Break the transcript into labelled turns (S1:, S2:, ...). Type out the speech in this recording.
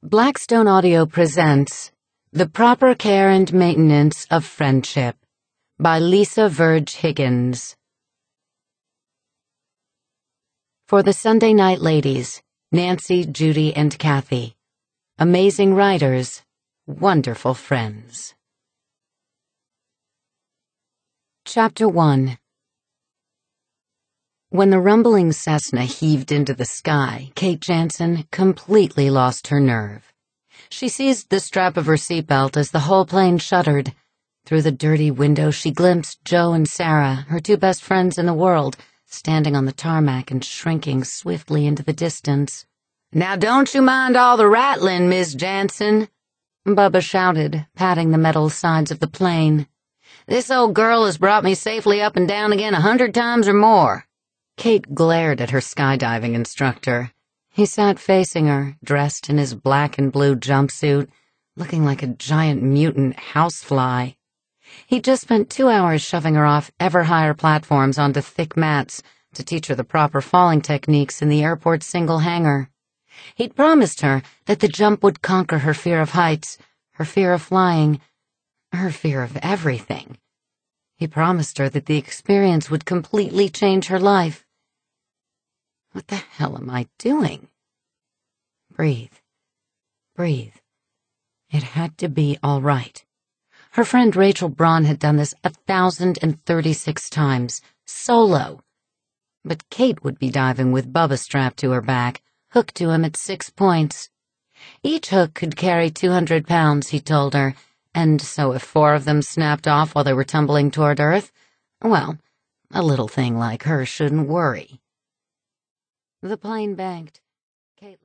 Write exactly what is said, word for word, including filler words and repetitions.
S1: Blackstone Audio presents The Proper Care and Maintenance of Friendship by Lisa Verge Higgins. For the Sunday Night Ladies, Nancy, Judy, and Kathy. Amazing writers, wonderful friends. Chapter one. When the rumbling Cessna heaved into the sky, Kate Jansen completely lost her nerve. She seized the strap of her seatbelt as the whole plane shuddered. Through the dirty window, she glimpsed Joe and Sarah, her two best friends in the world, standing on the tarmac and shrinking swiftly into the distance. "Now don't you mind all the rattling, Miss Jansen," Bubba shouted, patting the metal sides of the plane. "This old girl has brought me safely up and down again a hundred times or more." Kate glared at her skydiving instructor. He sat facing her, dressed in his black and blue jumpsuit, looking like a giant mutant housefly. He'd just spent two hours shoving her off ever higher platforms onto thick mats to teach her the proper falling techniques in the airport's single hangar. He'd promised her that the jump would conquer her fear of heights, her fear of flying, her fear of everything. He promised her that the experience would completely change her life. What the hell am I doing? Breathe. Breathe. It had to be all right. Her friend Rachel Braun had done this a thousand and thirty-six times, solo. But Kate would be diving with Bubba strapped to her back, hooked to him at six points. Each hook could carry two hundred pounds, he told her, and so if four of them snapped off while they were tumbling toward Earth, well, a little thing like her shouldn't worry. The plane banked. Kate